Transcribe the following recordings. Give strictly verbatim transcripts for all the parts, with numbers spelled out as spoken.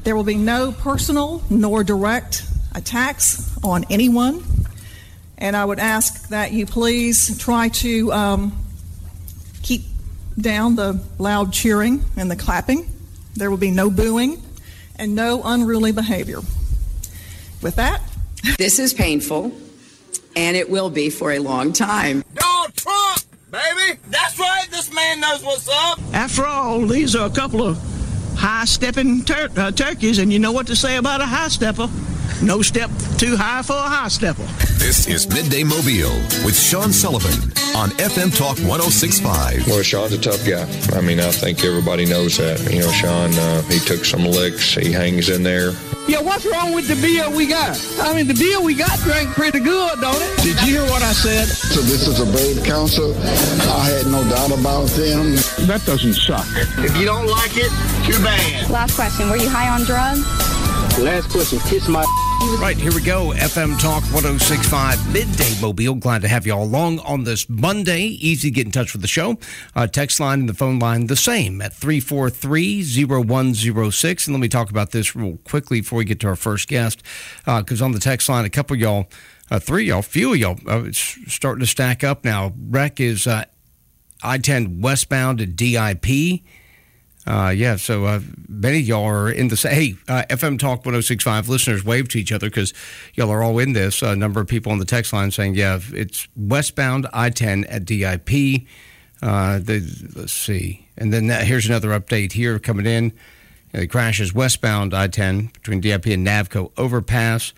There will be no personal nor direct attacks on anyone. And I would ask that you please try to um, keep down the loud cheering and the clapping. There will be no booing and no unruly behavior. With that, this is painful, and it will be for a long time. Donald Trump, baby! That's right, this man knows what's up! After all, these are a couple of high-stepping tur- uh, turkeys, and you know what to say about a high-stepper. No step too high for a high-stepper. This is Midday Mobile with Sean Sullivan on F M Talk one oh six point five. Well, Sean's a tough guy. I mean, I think everybody knows that. You know, Sean, uh, he took some licks. He hangs in there. Yeah, what's wrong with the beer we got? I mean, the beer we got drank pretty good, don't it? Did you hear what I said? So this is a brave council. I had no doubt about them. That doesn't suck. If you don't like it, too bad. Last question, were you high on drugs? Last question, kiss my... Right, here we go. F M Talk one oh six point five, Midday Mobile. Glad to have you all along on this Monday. Easy to get in touch with the show. Uh, text line and the phone line the same at three four three, zero one zero six. And let me talk about this real quickly before we get to our first guest. Because uh, on the text line, a couple of y'all, uh, three of y'all, few of y'all, uh, it's starting to stack up now. Wreck is uh, I ten westbound at D I P. Uh, yeah, so uh, many of y'all are in the same. Hey, uh, F M Talk one oh six point five listeners wave to each other because y'all are all in this. A number of people on the text line saying, yeah, it's westbound I ten at D I P. Uh, the, let's see. And then that, here's another update here coming in. The crash is westbound I ten between D I P and Navco overpass.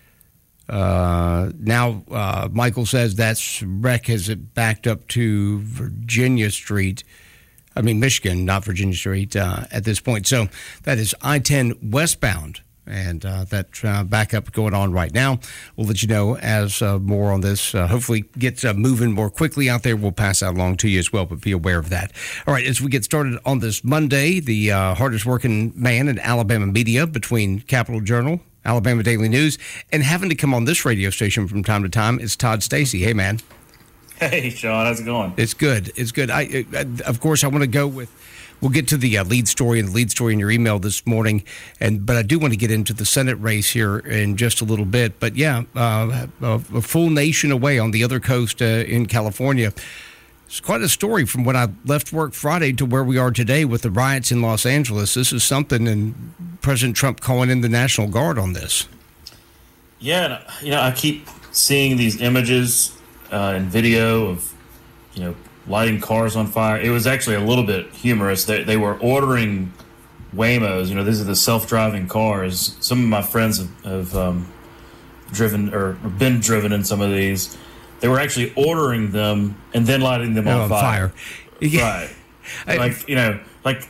Uh, now, uh, Michael says that's wreck has it backed up to Virginia Street. I mean, Michigan, not Virginia Street uh, at this point. So that is I ten westbound, and uh, that uh, backup going on right now. We'll let you know as uh, more on this uh, hopefully gets uh, moving more quickly out there. We'll pass that along to you as well, but be aware of that. All right, as we get started on this Monday, the uh, hardest working man in Alabama media between Capital Journal, Alabama Daily News, and having to come on this radio station from time to time is Todd Stacy. Hey, man. Hey, Sean, how's it going? It's good. It's good. I, I of course, I want to go with. We'll get to the uh, lead story and the lead story in your email this morning, and but I do want to get into the Senate race here in just a little bit. But yeah, uh, a, a full nation away on the other coast uh, in California. It's quite a story from when I left work Friday to where we are today with the riots in Los Angeles. This is something, and President Trump calling in the National Guard on this. Yeah, you know, I keep seeing these images. Uh, and video of, you know, lighting cars on fire. It was actually a little bit humorous. They, they were ordering Waymos. You know, these are the self-driving cars. Some of my friends have, have um, driven or been driven in some of these. They were actually ordering them and then lighting them on, on fire. fire. Yeah. Right. I, like, you know, like,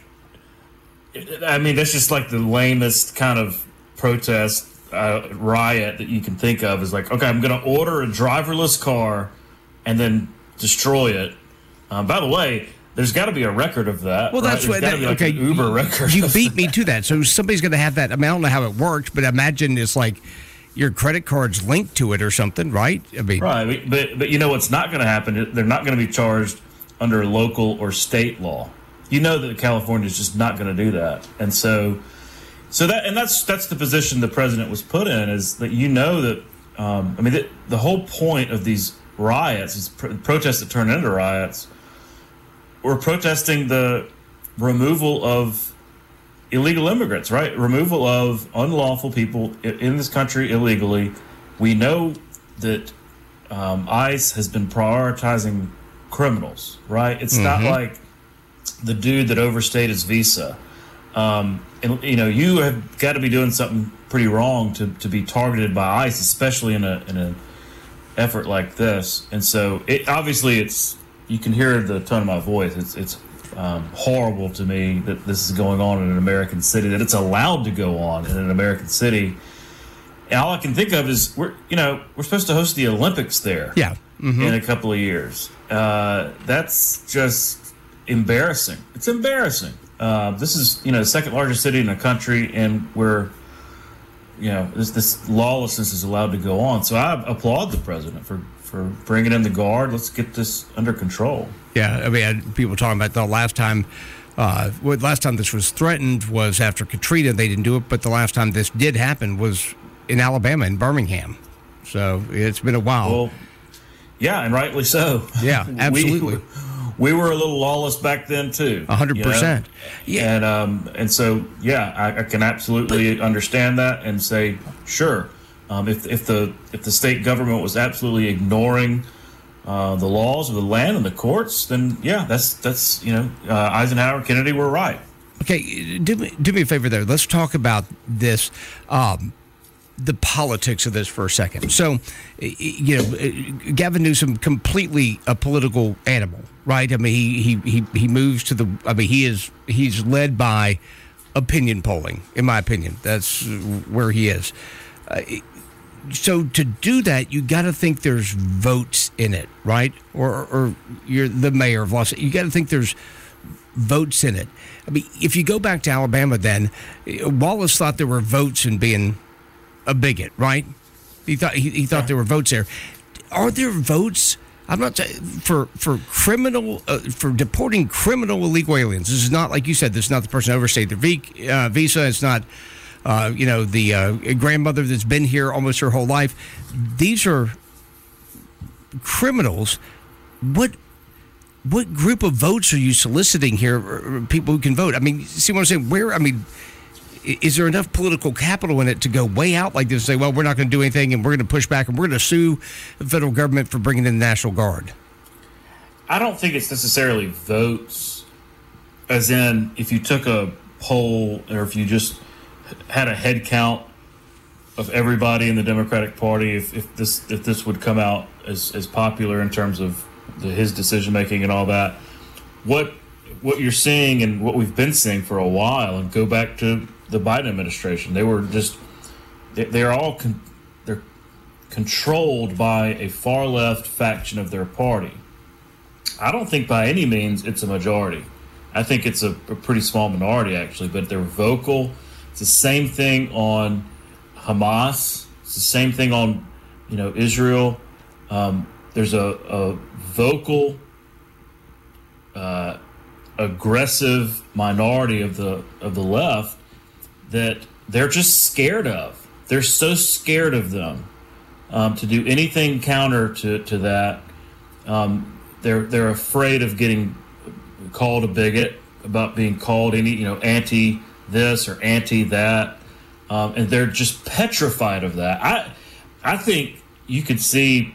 I mean, that's just like the lamest kind of protest Uh, riot that you can think of is like, okay, I'm going to order a driverless car and then destroy it. Um, by the way, there's got to be a record of that. Well, right? that's what. That, like okay, an Uber record. You beat me to that. So somebody's going to have that. I mean, I don't know how it works, but imagine it's like your credit card's linked to it or something, right? I mean, right. But but you know what's not going to happen? They're not going to be charged under local or state law. You know that California is just not going to do that, and so. So that and that's that's the position the president was put in, is that you know that um, I mean the, the whole point of these riots, these pro- protests that turn into riots, we're protesting the removal of illegal immigrants, right? Removal of unlawful people in, in this country illegally. We know that um, ICE has been prioritizing criminals, right? It's mm-hmm. not like the dude that overstayed his visa. Um, and, you know, you have got to be doing something pretty wrong to, to be targeted by ICE, especially in a in an effort like this. And so, it obviously, it's you can hear the tone of my voice. It's it's um, horrible to me that this is going on in an American city, that it's allowed to go on in an American city. And all I can think of is we're you know we're supposed to host the Olympics there, yeah, mm-hmm. in a couple of years. Uh, that's just embarrassing. It's embarrassing. Uh, this is, you know, the second largest city in the country, and where, you know, this, this lawlessness is allowed to go on. So I applaud the president for, for bringing in the guard. Let's get this under control. Yeah, I mean, people talking about the last time Uh, well, last time this was threatened was after Katrina. They didn't do it, but the last time this did happen was in Alabama, in Birmingham. So it's been a while. Well, yeah, and rightly so. Yeah, absolutely. we, we were a little lawless back then too. A hundred percent. Yeah, and um, and so yeah, I, I can absolutely understand that and say sure. Um, if if the if the state government was absolutely ignoring uh, the laws of the land and the courts, then yeah, that's that's you know uh, Eisenhower, Kennedy were right. Okay, do me do me a favor there. Let's talk about this. Um, the politics of this for a second. So, you know, Gavin Newsom, completely a political animal, right? I mean, he he he, he moves to the. I mean, he is he's led by opinion polling, in my opinion. That's where he is. Uh, so to do that, you got to think there's votes in it, right? Or or you're the mayor of Los Angeles. You got to think there's votes in it. I mean, if you go back to Alabama, then Wallace thought there were votes in being a bigot, right? He thought he, he thought yeah. there were votes there. Are there votes? I'm not for for criminal uh, for deporting criminal illegal aliens. This is not, like you said, this is not the person who overstayed their v, uh, visa. It's not uh, you know the uh, grandmother that's been here almost her whole life. These are criminals. What what group of votes are you soliciting here? People who can vote. I mean, see what I'm saying? Where I mean. Is there enough political capital in it to go way out like this and say, well, we're not going to do anything and we're going to push back and we're going to sue the federal government for bringing in the National Guard? I don't think it's necessarily votes, as in if you took a poll or if you just had a head count of everybody in the Democratic Party, if, if this if this would come out as, as popular in terms of the, his decision-making and all that, what what you're seeing and what we've been seeing for a while, and go back to the Biden administration, they were just they, they're all con, they're controlled by a far left faction of their party. I don't think by any means it's a majority. I think it's a, a pretty small minority actually, but they're vocal. It's the same thing on Hamas. It's the same thing on you know Israel. Um, there's a, a vocal uh, aggressive minority of the of the left that they're just scared of. They're so scared of them um, to do anything counter to to that. Um, they're they're afraid of getting called a bigot, about being called any you know anti this or anti that, um, and they're just petrified of that. I I think you could see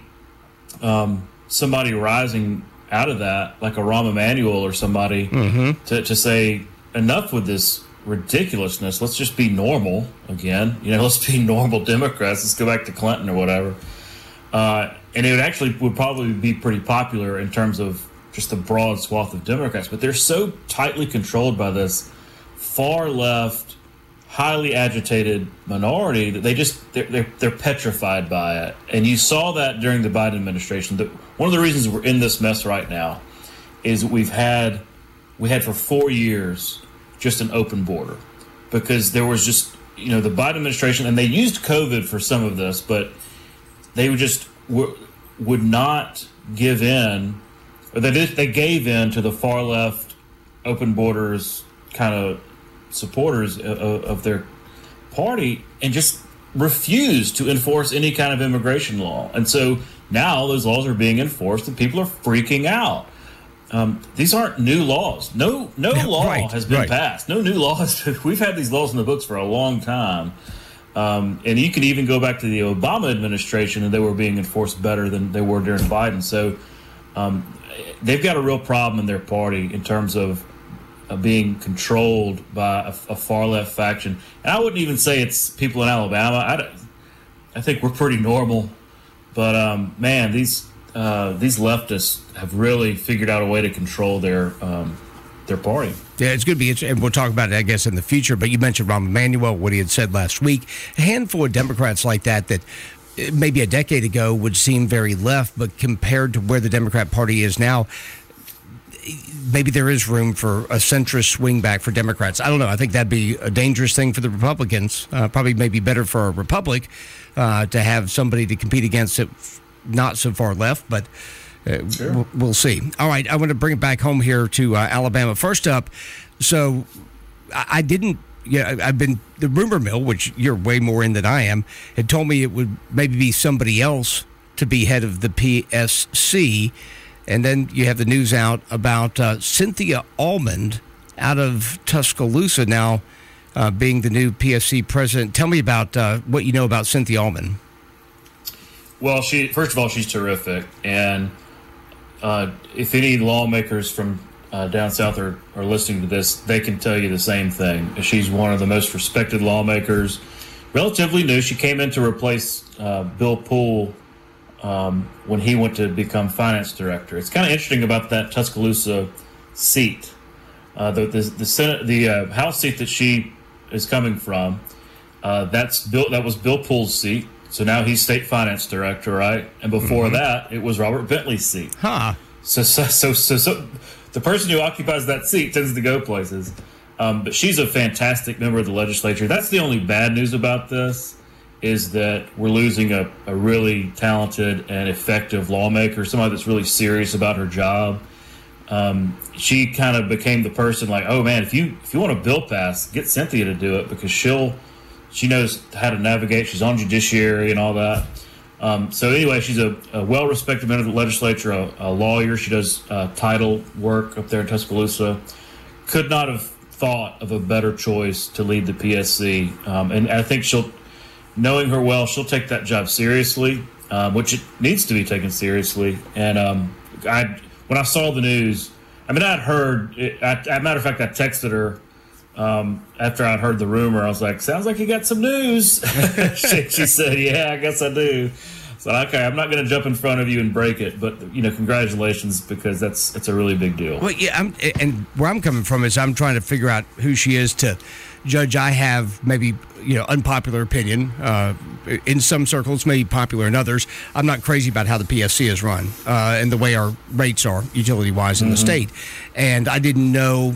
um, somebody rising out of that, like a Rahm Emanuel or somebody, mm-hmm. to, to say, enough with this ridiculousness. Let's just be normal again. You know, let's be normal Democrats. Let's go back to Clinton or whatever. Uh, and it would actually would probably be pretty popular in terms of just the broad swath of Democrats. But they're so tightly controlled by this far left, highly agitated minority that they just they're, they're they're petrified by it. And you saw that during the Biden administration. That one of the reasons we're in this mess right now is we've had we had for four years just an open border, because there was just you know the Biden administration, and they used COVID for some of this, but they would just w- would not give in, or they did, they gave in to the far left open borders kind of supporters of, of their party, and just refused to enforce any kind of immigration law. And so now those laws are being enforced and people are freaking out. Um, these aren't new laws. No, no law right, has been right. passed. No new laws. We've had these laws in the books for a long time. Um, and you can even go back to the Obama administration, and they were being enforced better than they were during Biden. So um, they've got a real problem in their party in terms of uh, being controlled by a, a far left faction. And I wouldn't even say it's people in Alabama. I, I think we're pretty normal. But, um, man, these uh, these leftists have really figured out a way to control their um, their party. Yeah, it's going to be interesting, and we'll talk about it, I guess, in the future. But you mentioned Rahm Emanuel, what he had said last week. A handful of Democrats like that that maybe a decade ago would seem very left, but compared to where the Democrat Party is now, maybe there is room for a centrist swing back for Democrats. I don't know. I think that'd be a dangerous thing for the Republicans. Uh, probably maybe better for a Republic uh, to have somebody to compete against it not so far left. But uh, Sure. we'll, we'll see. All right, I want to bring it back home here to uh, Alabama. First up, so I, I didn't. Yeah, I've been the rumor mill, which you're way more in than I am, had told me it would maybe be somebody else to be head of the P S C, and then you have the news out about uh, Cynthia Almond out of Tuscaloosa now uh, being the new P S C president. Tell me about uh, what you know about Cynthia Almond. Well, she first of all, she's terrific, and uh, if any lawmakers from uh, down south are, are listening to this, they can tell you the same thing. She's one of the most respected lawmakers, relatively new. She came in to replace uh, Bill Poole um, when he went to become finance director. It's kind of interesting about that Tuscaloosa seat, uh, the the, the Senate, the uh, House seat that she is coming from. Uh, that's Bill. That was Bill Poole's seat. So now he's state finance director, right? And before mm-hmm. that, it was Robert Bentley's seat. Huh. So, so, so, so, so, the person who occupies that seat tends to go places. Um, but she's a fantastic member of the legislature. That's the only bad news about this, is that we're losing a, a really talented and effective lawmaker, somebody that's really serious about her job. Um, she kind of became the person like, oh man, if you if you want a bill passed, get Cynthia to do it, because she'll. She knows how to navigate. She's on judiciary and all that. Um, so anyway, she's a, a well-respected member of the legislature, a, a lawyer. She does uh, title work up there in Tuscaloosa. Could not have thought of a better choice to lead the P S C. Um, and I think she'll, knowing her well, she'll take that job seriously, um, which it needs to be taken seriously. And um, I, when I saw the news, I mean, I'd heard, it, I, as a matter of fact, I texted her, Um, after I'd heard the rumor. I was like, sounds like you got some news. she, she said, yeah, I guess I do. So, okay, I'm not going to jump in front of you and break it, but, you know, congratulations, because that's it's a really big deal. Well, yeah, I'm, and where I'm coming from is I'm trying to figure out who she is to judge. I have maybe, you know, unpopular opinion uh, in some circles, maybe popular in others. I'm not crazy about how the P S C is run uh, and the way our rates are, utility-wise, in mm-hmm. the state. And I didn't know,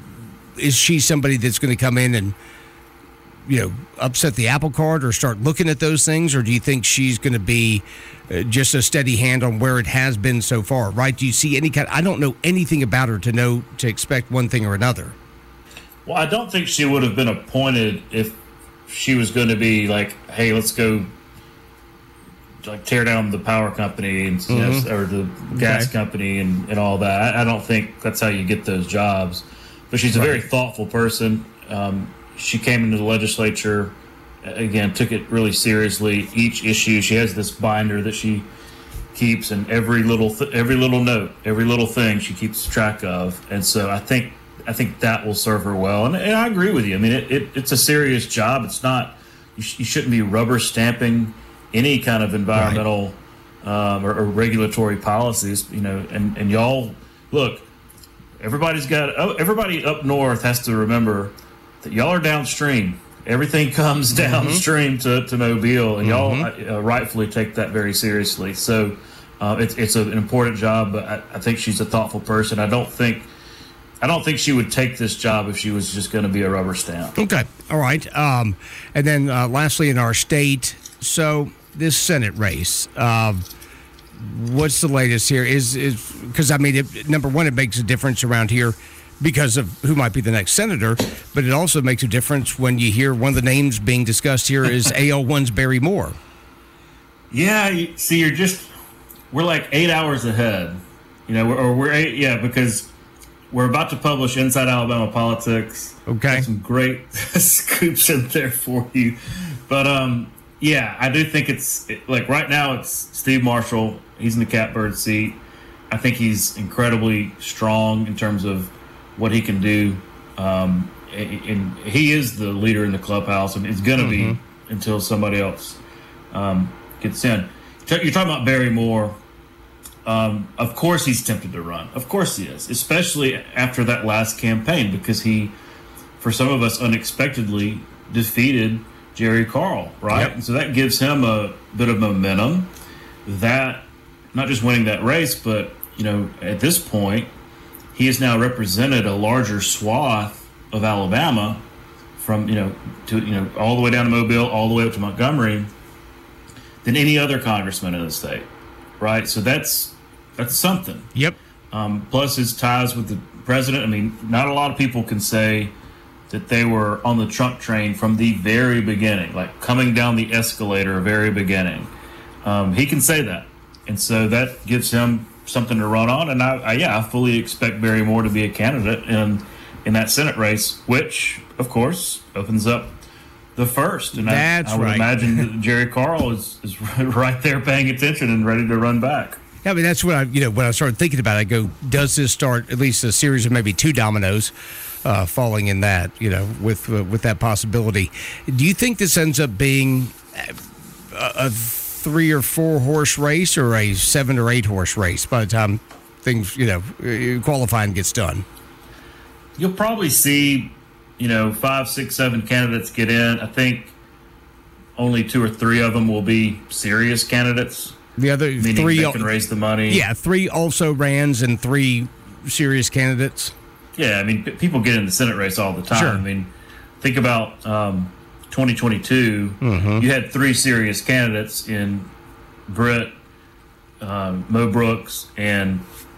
is she somebody that's going to come in and, you know, upset the apple cart or start looking at those things? Or do you think she's going to be uh, just a steady hand on where it has been so far, right? Do you see any kind, I don't know anything about her to know, to expect one thing or another. Well, I don't think she would have been appointed if she was going to be like, hey, let's go like tear down the power company and mm-hmm. you know, or the gas okay. company and, and all that. I, I don't think that's how you get those jobs. But she's a right. very thoughtful person. Um, she came into the legislature, again, took it really seriously. Each issue, she has this binder that she keeps, and every little th- every little note, every little thing she keeps track of. And so I think I think that will serve her well. And, and I agree with you. I mean, it, it, it's a serious job. It's not you, sh- you shouldn't be rubber stamping any kind of environmental right. um, or, or regulatory policies. You know, and and y'all look. Everybody's got. Oh, everybody up north has to remember that y'all are downstream. Everything comes downstream mm-hmm. to, to Mobile, and mm-hmm. y'all uh, rightfully take that very seriously. So uh, it's it's an important job, but I, I think she's a thoughtful person. I don't think I don't think she would take this job if she was just going to be a rubber stamp. Okay, all right. Um, and then uh, lastly, in our state, so this Senate race. Um, What's the latest here? Is is because I mean, it, number one, it makes a difference around here because of who might be the next senator, but it also makes a difference when you hear one of the names being discussed here is A L one's Barry Moore. Yeah, you, see, you're just we're like eight hours ahead, you know, or we're eight, yeah, because we're about to publish Inside Alabama Politics. Okay, got some great scoops in there for you, but um. Yeah, I do think it's it, like right now it's Steve Marshall. He's in the catbird seat. I think he's incredibly strong in terms of what he can do. Um, and, and he is the leader in the clubhouse, and it's going to mm-hmm. be until somebody else um, gets in. You're talking about Barry Moore. Um, of course he's tempted to run. Of course he is, especially after that last campaign, because he, for some of us, unexpectedly defeated Jerry Carl, right? Yep. And so that gives him a bit of momentum. That, not just winning that race, but, you know, at this point, he has now represented a larger swath of Alabama from, you know, to, you know, all the way down to Mobile, all the way up to Montgomery than any other congressman in the state, right? So that's, That's something. Yep. Um, plus his ties with the president. I mean, not a lot of people can say that they were on the Trump train from the very beginning, like coming down the escalator, very beginning. Um, he can say that. And so that gives him something to run on. And I, I yeah, I fully expect Barry Moore to be a candidate in, in that Senate race, which, of course, opens up the first. And That's I, I would right. imagine that Jerry Carl is, is right there paying attention and ready to run back. Yeah, I mean, that's what I, you know, when I started thinking about it, I go, does this start at least a series of maybe two dominoes uh, falling in that, you know, with uh, with that possibility? Do you think this ends up being a, a three or four horse race or a seven or eight horse race by the time things, you know, qualifying gets done? You'll probably see, you know, five, six, seven candidates get in. I think only two or three of them will be serious candidates. The other meaning three they can raise the money. Yeah, three also rans and three serious candidates. Yeah, I mean, p- people get in the Senate race all the time. Sure. I mean, think about um, twenty twenty-two. Mm-hmm. You had three serious candidates in Britt, um, Mo Brooks, and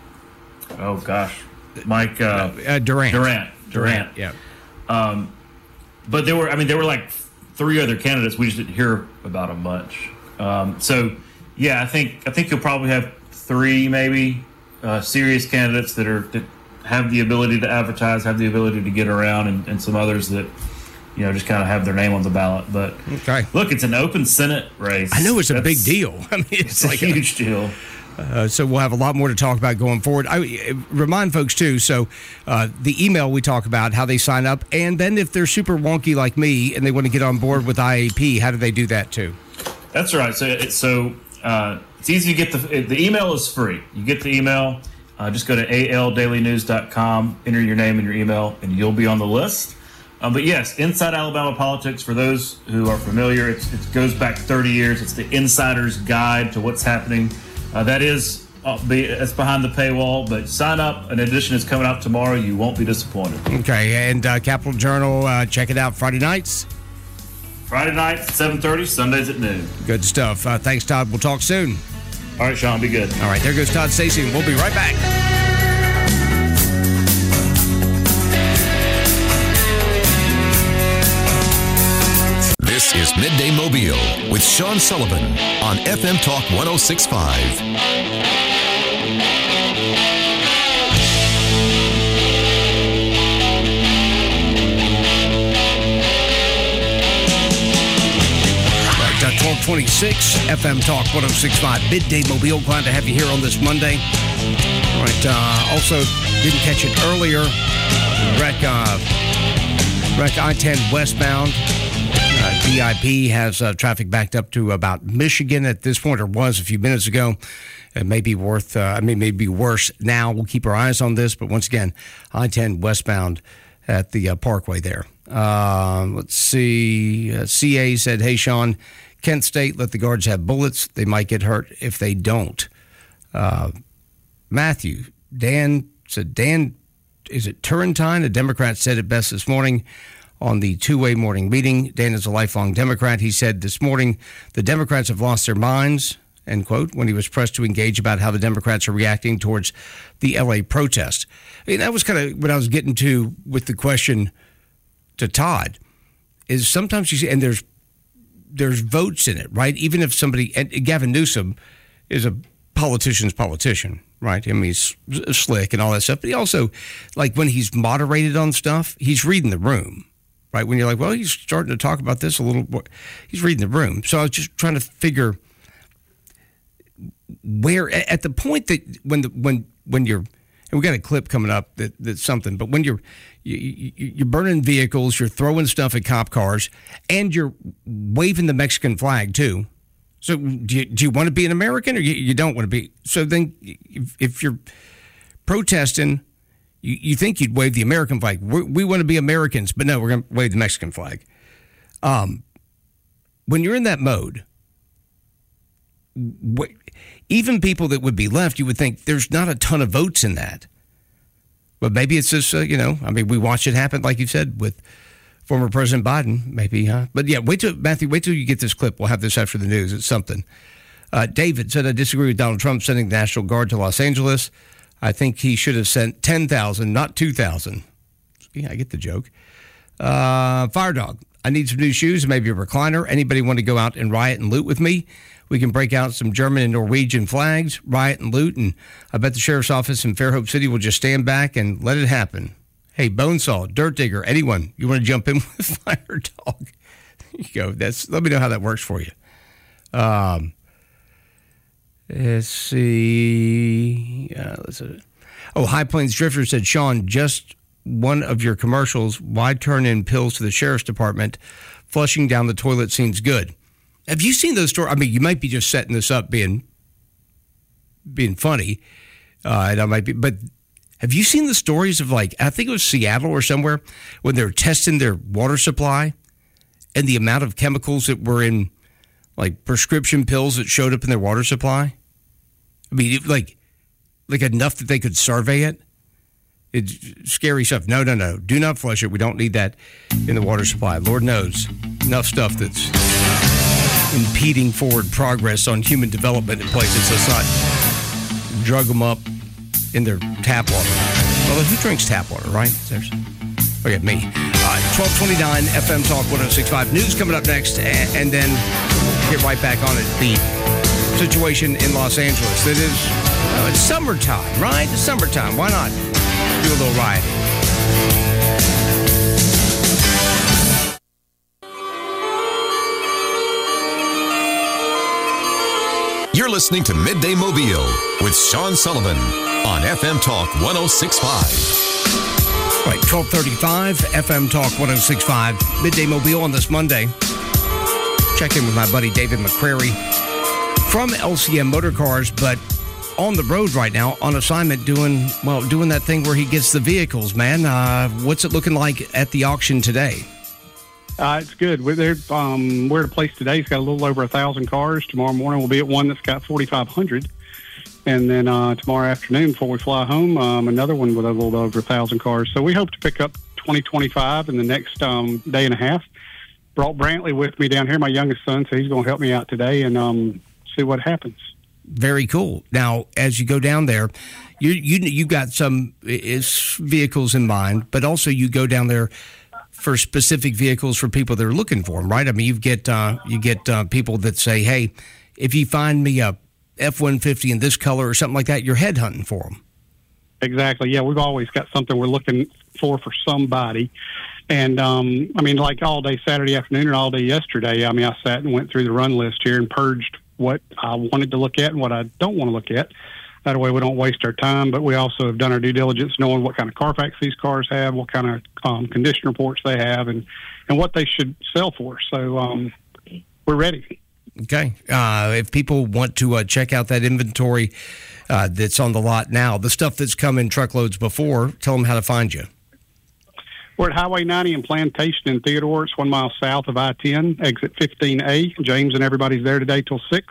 oh gosh, Mike uh, uh, Durant. Durant. Durant. Durant. Yeah. Um, but there were, I mean, there were like three other candidates. We just didn't hear about them much. Um, so. Yeah, I think I think you'll probably have three, maybe uh, serious candidates that are that have the ability to advertise, have the ability to get around, and, and some others that you know just kind of have their name on the ballot. But okay, look, it's an open Senate race. I know it's a That's, big deal. I mean, it's, it's like a huge a, deal. Uh, so we'll have a lot more to talk about going forward. I remind folks too. So uh, the email we talk about how they sign up, and then if they're super wonky like me and they want to get on board with I A P, how do they do that too? That's right. So it's so. Uh, it's easy to get the the email is free. You get the email. Uh, just go to A L daily news dot com, enter your name and your email, and you'll be on the list. Um, but yes, Inside Alabama Politics, for those who are familiar, it's, it goes back thirty years. It's the insider's guide to what's happening. Uh, that is uh, be, it's behind the paywall, but sign up. An edition is coming out tomorrow. You won't be disappointed. Okay, and uh, Capital Journal, uh, check it out Friday nights. Friday nights at seven thirty, Sundays at noon. Good stuff. Uh, thanks, Todd. We'll talk soon. All right, Sean, be good. All right, there goes Todd Stacey, and we'll be right back. This is Midday Mobile with Sean Sullivan on F M Talk one oh six point five. twelve twenty-six F M Talk one oh six point five Midday Mobile. Glad to have you here on this Monday. All right. Uh, also, didn't catch it earlier. Wreck, uh, wreck I ten westbound. Uh, D I P has uh, traffic backed up to about Michigan at this point, or was a few minutes ago. It may be worth, uh, I mean, maybe worse now. We'll keep our eyes on this. But once again, I ten westbound at the uh, Parkway there. Uh, let's see. Uh, C A said, hey, Sean, Kent State, let the guards have bullets. They might get hurt if they don't. Uh, Matthew, Dan said, Dan, is it Turrentine? A Democrat said it best this morning on the two-way morning meeting. Dan is a lifelong Democrat. He said this morning, the Democrats have lost their minds, end quote, when he was pressed to engage about how the Democrats are reacting towards the L A protest. I mean, that was kind of what I was getting to with the question to Todd, is sometimes you see, and there's there's votes in it, right? Even if somebody, and Gavin Newsom is a politician's politician, right? I mean, he's slick and all that stuff, but he also, like when he's moderated on stuff, he's reading the room, right? When you're like, well, he's starting to talk about this a little more, he's reading the room. So I was just trying to figure where, at the point that when the, when, when you're, and we got a clip coming up that, that's something, but when you're, you, you, you're burning vehicles, you're throwing stuff at cop cars, and you're waving the Mexican flag too. So do you, do you want to be an American or you, you don't want to be? So then if, if you're protesting, you, you think you'd wave the American flag. We're, we want to be Americans, but no, we're going to wave the Mexican flag. Um, when you're in that mode, wh- even people that would be left, you would think there's not a ton of votes in that. But maybe it's just, uh, you know, I mean, we watched it happen, like you said, with former President Biden, maybe, huh? But yeah, wait till, Matthew, wait till you get this clip. We'll have this after the news. It's something. Uh, David said, I disagree with Donald Trump sending the National Guard to Los Angeles. I think he should have sent ten thousand, not two thousand. Yeah, I get the joke. Uh, Fire Dog, I need some new shoes and maybe a recliner. Anybody want to go out and riot and loot with me? We can break out some German and Norwegian flags, riot and loot, and I bet the sheriff's office in Fairhope City will just stand back and let it happen. Hey, Bonesaw, Dirt Digger, anyone, you want to jump in with Fire Dog? There you go. That's, let me know how that works for you. Um, let's see. Uh, let's see. Oh, High Plains Drifter said, Sean, just one of your commercials, why turn in pills to the sheriff's department? Flushing down the toilet seems good. Have you seen those stories? I mean, you might be just setting this up being being funny, uh, and I might be, but have you seen the stories of, like, I think it was Seattle or somewhere, when they were testing their water supply and the amount of chemicals that were in, like, prescription pills that showed up in their water supply? I mean, it, like, like enough that they could survey it? It's scary stuff. No, no, no. Do not flush it. We don't need that in the water supply. Lord knows, enough stuff that's impeding forward progress on human development in places. Let's not drug them up in their tap water. Well, who drinks tap water, right? There's, look at me. Uh, twelve twenty-nine F M Talk one oh six point five. News coming up next, and, and then get right back on it. The situation in Los Angeles. It is, well, it's summertime, right? It's summertime. Why not do a little rioting? You're listening to Midday Mobile with Sean Sullivan on F M Talk one oh six point five. Right, twelve thirty-five, F M Talk one oh six point five. Midday Mobile on this Monday. Check in with my buddy David McCrary from L C M Motor Cars, but on the road right now on assignment doing, well, doing that thing where he gets the vehicles, man. Uh, what's it looking like at the auction today? Uh, it's good. We're there. Um, we're at a place today. It's got a little over a thousand cars. Tomorrow morning we'll be at one that's got forty-five hundred, and then uh, tomorrow afternoon before we fly home, um, another one with a little over a thousand cars. So we hope to pick up twenty twenty-five in the next um, day and a half. Brought Brantley with me down here, my youngest son, so he's going to help me out today and um, see what happens. Very cool. Now, as you go down there, you you you got some is vehicles in mind, but also you go down there for specific vehicles for people that are looking for them, right? I mean, you get uh, you get uh, people that say, "Hey, if you find me a F one fifty in this color or something like that," you're headhunting for them. Exactly. Yeah, we've always got something we're looking for for somebody. And, um, I mean, like all day Saturday afternoon and all day yesterday, I mean, I sat and went through the run list here and purged what I wanted to look at and what I don't want to look at. That way we don't waste our time, but we also have done our due diligence knowing what kind of Carfax these cars have, what kind of um, condition reports they have, and, and what they should sell for. So um, we're ready. Okay. Uh, if people want to uh, check out that inventory uh, that's on the lot now, the stuff that's come in truckloads before, tell them how to find you. We're at Highway ninety and Plantation in Theodore. It's one mile south of I ten, exit fifteen A. James and everybody's there today till six.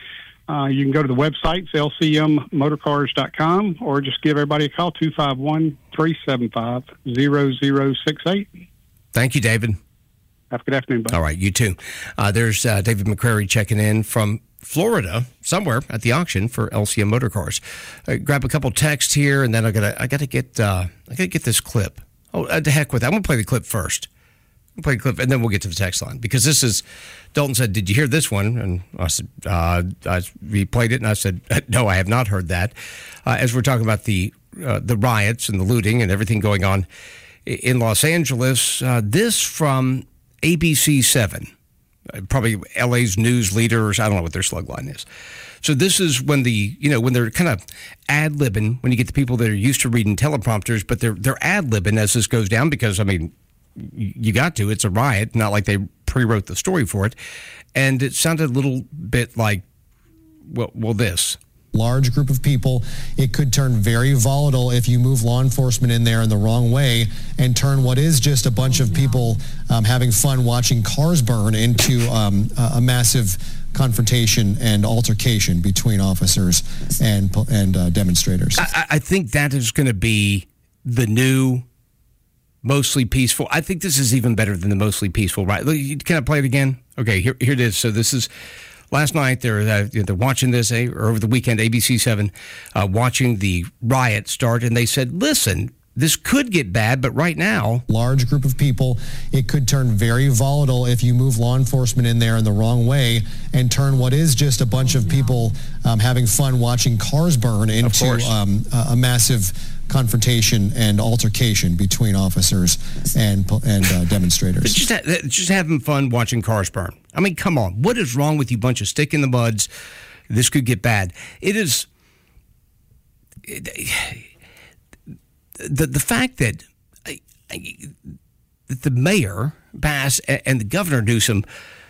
Uh, you can go to the website, L C M motorcars dot com, or just give everybody a call, two five one, three seven five, zero zero six eight. Thank you, David. Have a good afternoon, buddy. All right, you too. Uh, there's uh, David McCrary checking in from Florida, somewhere at the auction for L C M Motor Cars. Uh, grab a couple texts here, and then I gotta, I gotta get, uh, I gotta get this clip. Oh, uh, to heck with that. I'm gonna play the clip first. I'm gonna play the clip, and then we'll get to the text line, because this is. Dalton said, "Did you hear this one?" And I said, uh, I, "We played it," and I said, "No, I have not heard that." Uh, as we're talking about the uh, the riots and the looting and everything going on in Los Angeles, uh, this from A B C seven, uh, probably L A's news leaders. I don't know what their slug line is. So this is when the, you know, when they're kind of ad-libbing, when you get the people that are used to reading teleprompters, but they're they're ad-libbing as this goes down, because, I mean, you got to. It's a riot, not like they pre-wrote the story for it. And it sounded a little bit like, well, well this. Large group of people. It could turn very volatile if you move law enforcement in there in the wrong way and turn what is just a bunch of people um, having fun watching cars burn into um, a massive confrontation and altercation between officers and and uh, demonstrators. I, I think that is going to be the new mostly peaceful. I think this is even better than the mostly peaceful, right? Can I play it again? Okay, here, here it is. So this is last night they're uh, they're watching this, uh, or over the weekend, A B C seven, uh, watching the riot start, and they said, listen, this could get bad, but right now... Large group of people, it could turn very volatile if you move law enforcement in there in the wrong way and turn what is just a bunch of people um, having fun watching cars burn into um, a, a massive confrontation and altercation between officers and and uh, demonstrators. Just, ha- just having fun watching cars burn. I mean, come on. What is wrong with you bunch of stick in the muds? This could get bad. It is... It, The the fact that, I, I, that the mayor, Bass, and the governor, Newsom,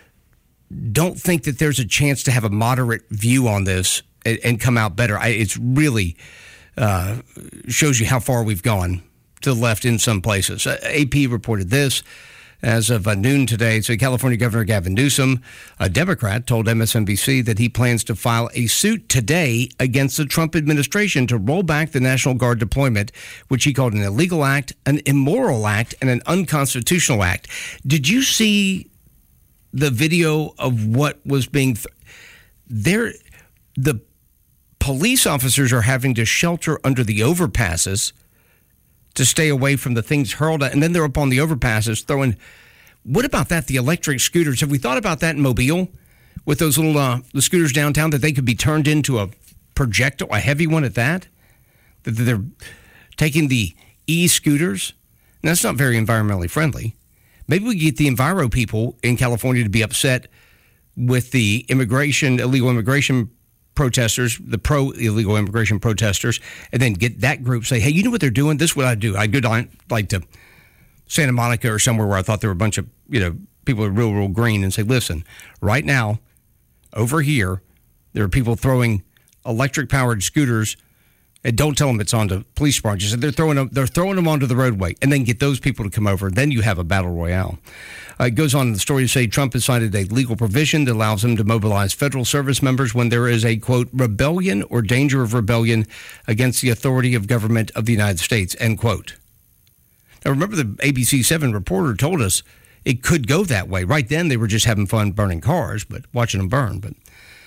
don't think that there's a chance to have a moderate view on this and, and come out better, I, it's really uh, shows you how far we've gone to the left in some places. Uh, A P reported this. As of uh, noon today, so California Governor Gavin Newsom, a Democrat, told M S N B C that he plans to file a suit today against the Trump administration to roll back the National Guard deployment, which he called an illegal act, an immoral act, and an unconstitutional act. Did you see the video of what was being th- there? The police officers are having to shelter under the overpasses to stay away from the things hurled at, and then they're up on the overpasses throwing. What about that? The electric scooters. Have we thought about that in Mobile with those little uh, the scooters downtown, that they could be turned into a projectile, a heavy one at that? That they're taking the e-scooters. And that's not very environmentally friendly. Maybe we get the Enviro people in California to be upset with the immigration, illegal immigration protesters, the pro-illegal immigration protesters, and then get that group say, hey, you know what they're doing? This is what I do. I go down like to Santa Monica or somewhere where I thought there were a bunch of, you know, people who are real, real green, and say, listen, right now, over here, there are people throwing electric-powered scooters, and don't tell them it's onto police barges. They're throwing them, they're throwing them onto the roadway, and then get those people to come over. Then you have a battle royale. Uh, it goes on in the story to say Trump has cited a legal provision that allows him to mobilize federal service members when there is a, quote, rebellion or danger of rebellion against the authority of government of the United States, end quote. Now, remember the A B C seven reporter told us it could go that way. Right then, they were just having fun burning cars, but watching them burn. But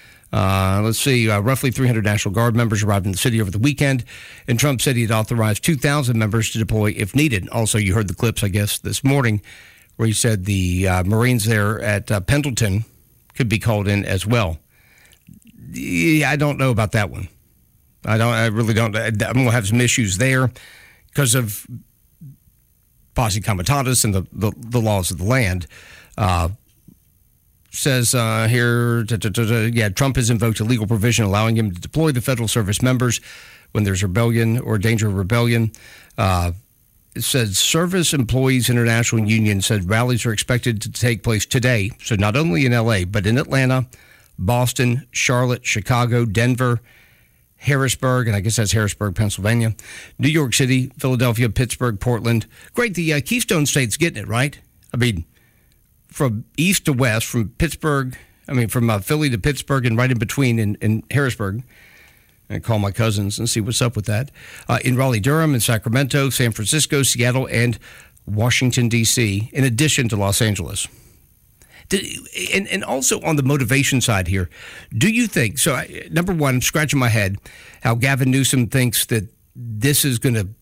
uh, let's see, uh, roughly three hundred National Guard members arrived in the city over the weekend, and Trump said he had authorized two thousand members to deploy if needed. Also, you heard the clips, I guess, this morning, where he said the uh, Marines there at uh, Pendleton could be called in as well. Yeah, I don't know about that one. I don't. I really don't. I'm going to have some issues there because of posse comitatus and the, the, the laws of the land. Uh, says uh, here, da, da, da, da, yeah, Trump has invoked a legal provision allowing him to deploy the federal service members when there's rebellion or danger of rebellion. Uh, It said Service Employees International Union said rallies are expected to take place today. So not only in L A, but in Atlanta, Boston, Charlotte, Chicago, Denver, Harrisburg, and I guess that's Harrisburg, Pennsylvania, New York City, Philadelphia, Pittsburgh, Portland. Great. The uh, Keystone State's getting it, right? I mean, from east to west, from Pittsburgh, I mean, from uh, Philly to Pittsburgh and right in between in, in Harrisburg. And call my cousins and see what's up with that. Uh, in Raleigh-Durham, in Sacramento, San Francisco, Seattle, and Washington, D C, in addition to Los Angeles. Did, and, and also on the motivation side here, do you think, so I, number one, I'm scratching my head, how Gavin Newsom thinks that this is going to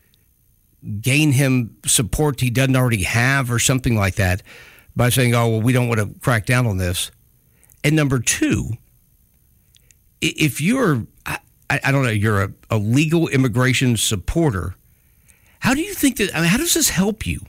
gain him support he doesn't already have or something like that by saying, oh, well, we don't want to crack down on this. And number two, if you're, I, I don't know, you're a, a legal immigration supporter, how do you think that, I mean, how does this help you?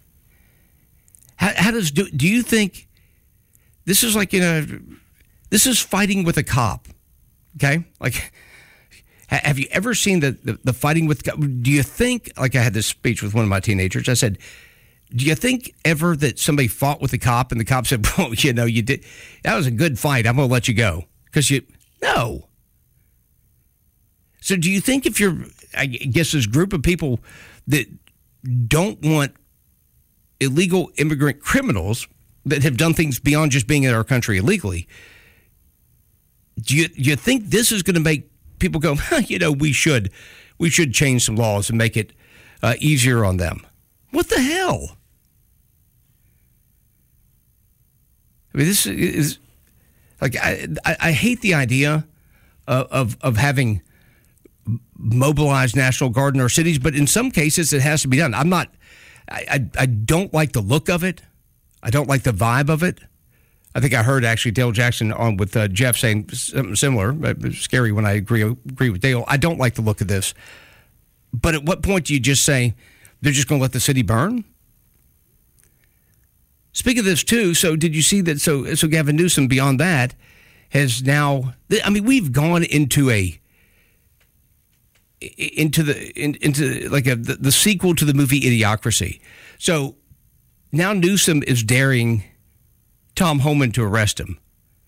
How, how does, do, do you think this is like, you know, this is fighting with a cop, okay? Like, have you ever seen the, the, the fighting with, do you think, like I had this speech with one of my teenagers, I said, do you think ever that somebody fought with a cop and the cop said, well, you know, you did, that was a good fight, I'm going to let you go? Because you, no. So do you think if you're, I guess, this group of people that don't want illegal immigrant criminals that have done things beyond just being in our country illegally, do you, do you think this is going to make people go, huh, you know, we should, we should change some laws and make it uh, easier on them? What the hell? I mean, this is, Like, I, I, I hate the idea of, of, of having mobilized National Guard in our cities, but in some cases it has to be done. I'm not, I, I, I don't like the look of it. I don't like the vibe of it. I think I heard actually Dale Jackson on with uh, Jeff saying something similar. It's scary when I agree agree with Dale. I don't like the look of this. But at what point do you just say they're just going to let the city burn? Speaking of this too, so did you see that? So so Gavin Newsom, beyond that, has now. I mean, we've gone into a into the in, into like a the, the sequel to the movie Idiocracy. So now Newsom is daring Tom Homan to arrest him.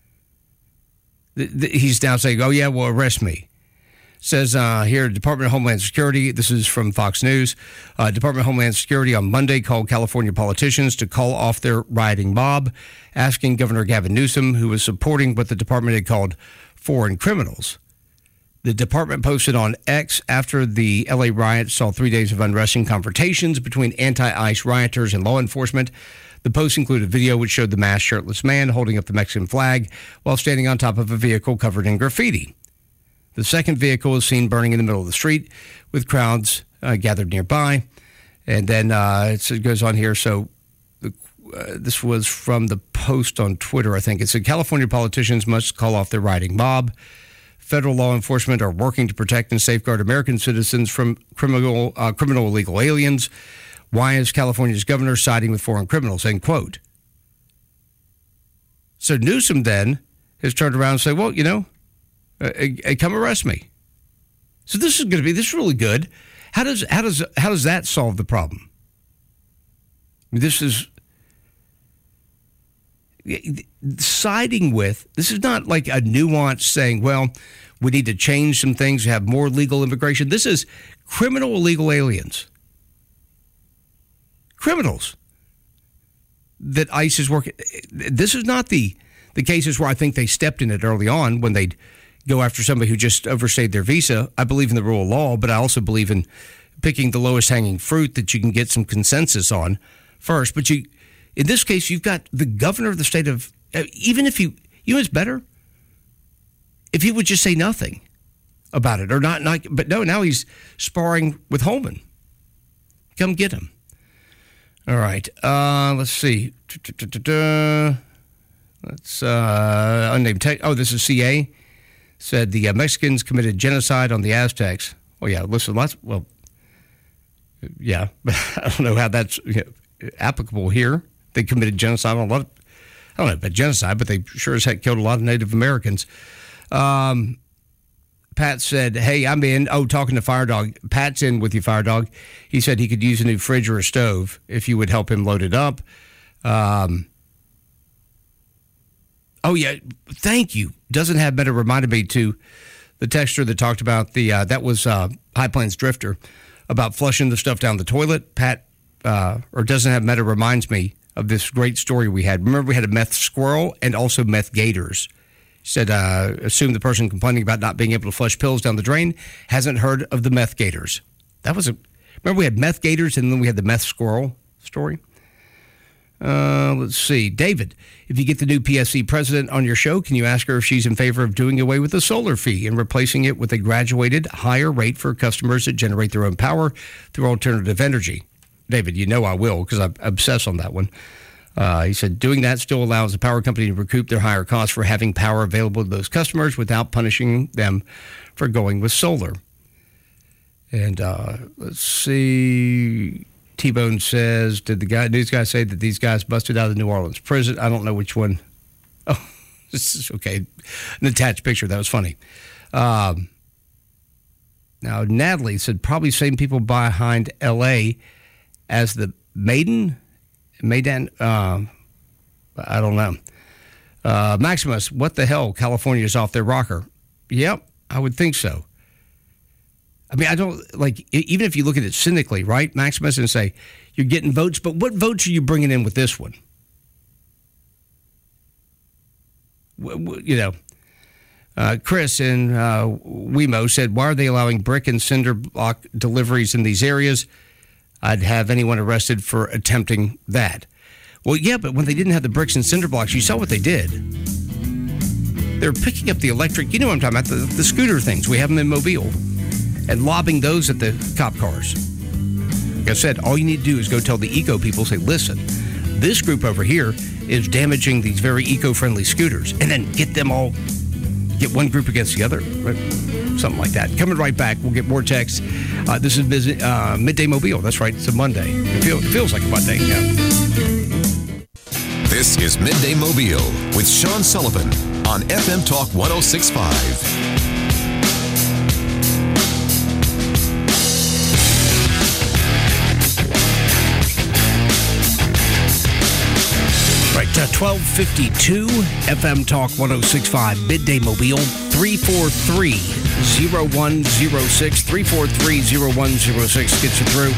He's now saying, "Oh yeah, well arrest me." Says uh, here, Department of Homeland Security, this is from Fox News, uh, Department of Homeland Security on Monday called California politicians to call off their rioting mob, asking Governor Gavin Newsom, who was supporting what the department had called foreign criminals. The department posted on X after the L A riots saw three days of unrest and confrontations between anti-ICE rioters and law enforcement. The post included a video which showed the masked shirtless man holding up the Mexican flag while standing on top of a vehicle covered in graffiti. The second vehicle was seen burning in the middle of the street with crowds uh, gathered nearby. And then uh, it goes on here. So the, uh, this was from the post on Twitter, I think. It said California politicians must call off their rioting mob. Federal law enforcement are working to protect and safeguard American citizens from criminal, uh, criminal illegal aliens. Why is California's governor siding with foreign criminals? End quote. So Newsom then has turned around and said, well, you know, Uh, uh, come arrest me. So this is going to be this is really good. How does how does how does that solve the problem? I mean, this is siding with. This is not like a nuance saying, well, we need to change some things to have more legal immigration. This is criminal illegal aliens, criminals that ICE is working. This is not the the cases where I think they stepped in it early on when they'd go after somebody who just overstayed their visa. I believe in the rule of law, but I also believe in picking the lowest hanging fruit that you can get some consensus on first. But you, in this case, you've got the governor of the state of, even if you, you know, it's better if he would just say nothing about it or not, not, but no, now he's sparring with Holman. Come get him. All right. Uh, let's see. Let's, uh, unnamed tech. Oh, this is C A. Said the uh, Mexicans committed genocide on the Aztecs. Oh, yeah, listen, lots, well, yeah, but I don't know how that's you know, applicable here. They committed genocide on a lot of, I don't know about genocide, but they sure as heck killed a lot of Native Americans. Um, Pat said, hey, I'm in. Oh, talking to Fire Dog. Pat's in with you, Fire Dog. He said he could use a new fridge or a stove if you would help him load it up. Um, oh, yeah, thank you. Doesn't Have Better reminded me to the texter that talked about the, uh, that was uh, High Plains Drifter, about flushing the stuff down the toilet. Pat, uh, or Doesn't Have Better reminds me of this great story we had. Remember, we had a meth squirrel and also meth gators. Said, uh, assume the person complaining about not being able to flush pills down the drain hasn't heard of the meth gators. That was a, remember we had meth gators and then we had the meth squirrel story? Uh, let's see. David, if you get the new P S C president on your show, can you ask her if she's in favor of doing away with the solar fee and replacing it with a graduated higher rate for customers that generate their own power through alternative energy? David, you know I will because I obsess on that one. Uh, he said, doing that still allows the power company to recoup their higher costs for having power available to those customers without punishing them for going with solar. And uh, let's see... T-Bone says, did the guy, news guy say that these guys busted out of the New Orleans prison? I don't know which one. Oh, this is okay. An attached picture. That was funny. Um, now, Natalie said probably same people behind L A as the Maiden. Maiden, uh, I don't know. Uh, Maximus, what the hell? California's off their rocker. Yep, I would think so. I mean, I don't, like, even if you look at it cynically, right, Maximus, and say, you're getting votes, but what votes are you bringing in with this one? You know, uh, Chris in uh, Wemo said, why are they allowing brick and cinder block deliveries in these areas? I'd have anyone arrested for attempting that. Well, yeah, but when they didn't have the bricks and cinder blocks, you saw what they did. They're picking up the electric, you know what I'm talking about, the, the scooter things. We have them in Mobile. And lobbing those at the cop cars. Like I said, all you need to do is go tell the eco people, say, listen, this group over here is damaging these very eco-friendly scooters. And then get them all, get one group against the other. Something like that. Coming right back, we'll get more texts. Uh, this is uh, Midday Mobile. That's right, it's a Monday. It, feel, it feels like a Monday, yeah. This is Midday Mobile with Sean Sullivan on F M Talk one oh six point five. Right, uh, twelve fifty-two, F M Talk one oh six point five, Midday Mobile, three four three, oh one oh six, three four three, oh one oh six gets you through.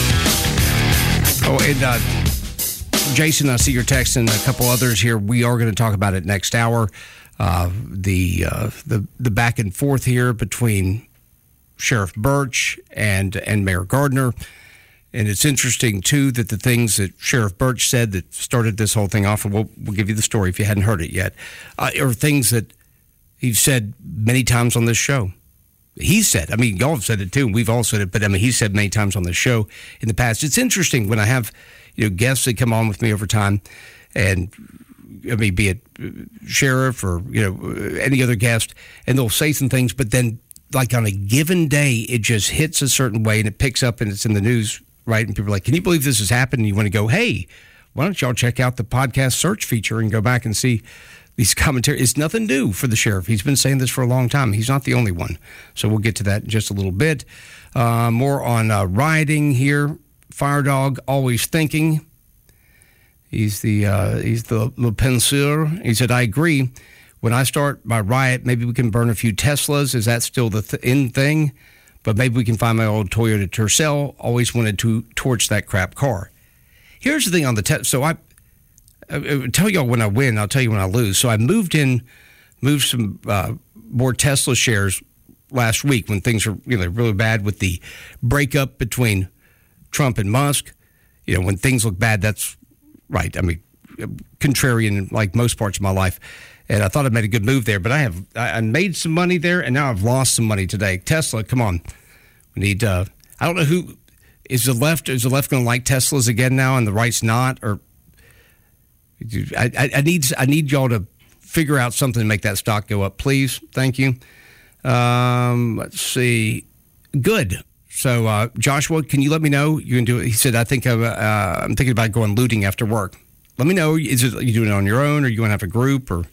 Oh, and uh, Jason, I see your text and a couple others here. We are going to talk about it next hour. Uh, the, uh, the the back and forth here between Sheriff Birch and and Mayor Gardner. And it's interesting, too, that the things that Sheriff Birch said that started this whole thing off, and we'll, we'll give you the story if you hadn't heard it yet, uh, are things that he's said many times on this show. He said, I mean, y'all have said it, too, and we've all said it, but I mean, he said many times on this show in the past. It's interesting when I have, you know, guests that come on with me over time, and, I mean, be it Sheriff or, you know, any other guest, and they'll say some things, but then, like, on a given day, it just hits a certain way, and it picks up, and it's in the news, right? And people are like, can you believe this has happened? And you want to go, hey, why don't y'all check out the podcast search feature and go back and see these commentaries. It's nothing new for the sheriff. He's been saying this for a long time. He's not the only one. So we'll get to that in just a little bit. Uh, more on uh, rioting here. Fire Dog, always thinking. He's the uh, he's the Le Penseur. He said, I agree. When I start my riot, maybe we can burn a few Teslas. Is that still the th- in thing? But maybe we can find my old Toyota Tercel. Always wanted to torch that crap car. Here's the thing on the Tesla. So I, I tell y'all when I win, I'll tell you when I lose. So I moved in, moved some uh, more Tesla shares last week when things were you know really bad with the breakup between Trump and Musk. You know, when things look bad, that's right. I mean, contrarian like most parts of my life. And I thought I made a good move there, but I have I made some money there, and now I've lost some money today. Tesla, come on, we need. Uh, I don't know who is the left. Is the left going to like Teslas again now, and the right's not? Or I, I, I need I need y'all to figure out something to make that stock go up, please. Thank you. Um, let's see. Good. So uh, Joshua, can you let me know you can do it? He said, I think I'm, uh, I'm thinking about going looting after work. Let me know. Is it you doing it on your own, or you going to have a group, or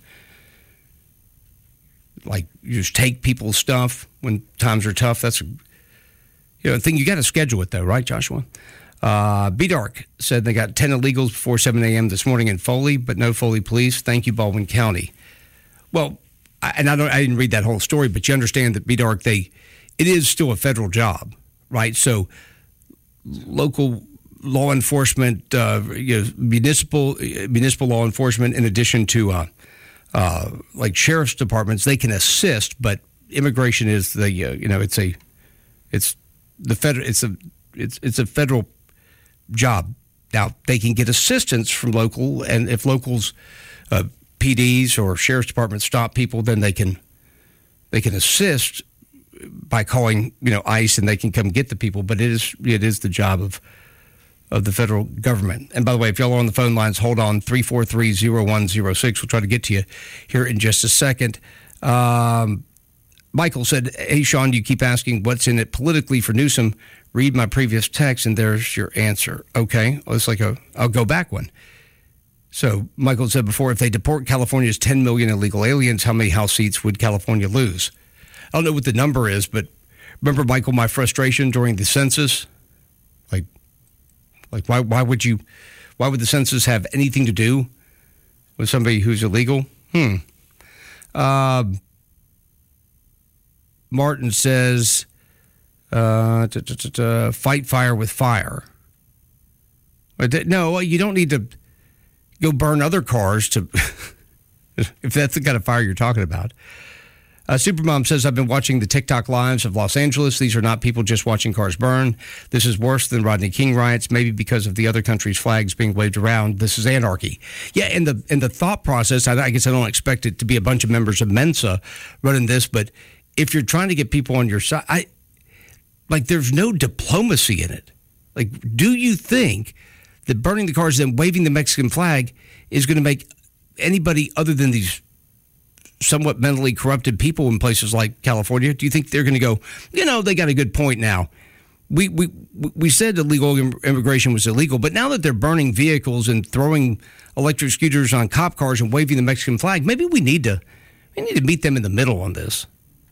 like you just take people's stuff when times are tough? That's a you know, thing. You got to schedule it though, right, Joshua? Uh, B-Dark said they got ten illegals before seven a.m. this morning in Foley, but no Foley police. Thank you, Baldwin County. Well, I, and I don't, I didn't read that whole story, but you understand that B-Dark, they, it is still a federal job, right? So local law enforcement, uh, you know, municipal municipal law enforcement, in addition to uh, uh, like sheriff's departments, they can assist. But immigration is the uh, you know it's a it's the federal it's a it's it's a federal job. Now they can get assistance from local, and if locals, uh, P Ds or sheriff's departments stop people, then they can they can assist by calling you know ICE, and they can come get the people. But it is it is the job of of the federal government. And by the way, if y'all are on the phone lines, hold on, three four three, oh one oh six. We'll try to get to you here in just a second. Um, Michael said, hey, Sean, you keep asking what's in it politically for Newsom. Read my previous text, and there's your answer. Okay, well, it's like a, I'll go back one. So Michael said before, if they deport California's ten million illegal aliens, how many House seats would California lose? I don't know what the number is, but remember, Michael, my frustration during the census? Like, Like, why why would you, why would the census have anything to do with somebody who's illegal? Hmm. Uh, Martin says, uh, t- t- t- t- fight fire with fire. But no, you don't need to go burn other cars to, if that's the kind of fire you're talking about. Uh, Supermom says, I've been watching the TikTok lives of Los Angeles. These are not people just watching cars burn. This is worse than Rodney King riots, maybe because of the other country's flags being waved around. This is anarchy. Yeah, and the and the thought process, I, I guess I don't expect it to be a bunch of members of Mensa running this, but if you're trying to get people on your side, I like there's no diplomacy in it. Like, do you think that burning the cars and then waving the Mexican flag is going to make anybody other than these somewhat mentally corrupted people in places like California, do you think they're going to go, you know, they got a good point now. We we we said illegal immigration was illegal, but now that they're burning vehicles and throwing electric scooters on cop cars and waving the Mexican flag, maybe we need to we need to meet them in the middle on this.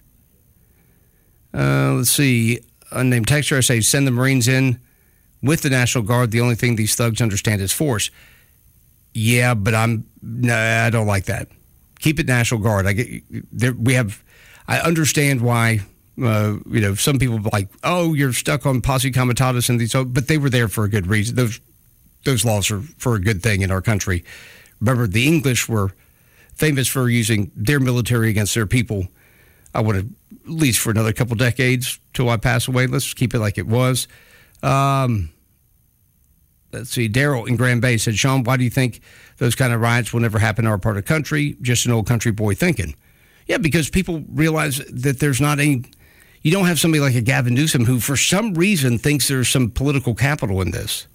Uh, let's see. Unnamed texter, I say send the Marines in with the National Guard. The only thing these thugs understand is force. Yeah, but I'm no, I don't like that. Keep it National Guard. I get there. We have. I understand why. Uh, you know, some people are like, oh, you're stuck on posse comitatus and these, but they were there for a good reason. Those those laws are for a good thing in our country. Remember, the English were famous for using their military against their people. I would have, at least for another couple decades till I pass away. Let's keep it like it was. Um, let's see. Daryl in Grand Bay said, Sean, why do you think those kind of riots will never happen in our part of the country? Just an old country boy thinking. Yeah, because people realize that there's not any, you don't have somebody like a Gavin Newsom who for some reason thinks there's some political capital in this.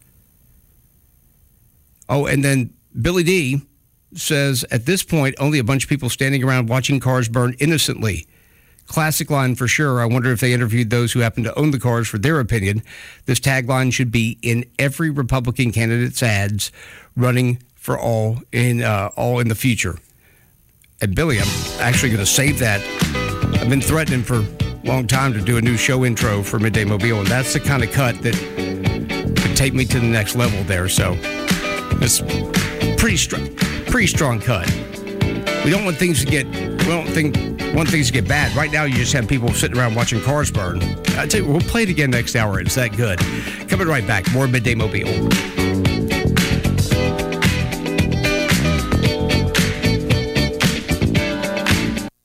Oh, and then Billy D says, at this point, only a bunch of people standing around watching cars burn innocently. Classic line for sure. I wonder if they interviewed those who happen to own the cars for their opinion. This tagline should be in every Republican candidate's ads running for all in uh, all in the future. And Billy, I'm actually going to save that. I've been threatening for a long time to do a new show intro for Midday Mobile, and that's the kind of cut that could take me to the next level there. So it's pretty strong, pretty strong cut. We don't want things to get. We don't think want things to get bad. Right now, you just have people sitting around watching cars burn. I tell you, we'll play it again next hour. It's that good. Coming right back. More Midday Mobile.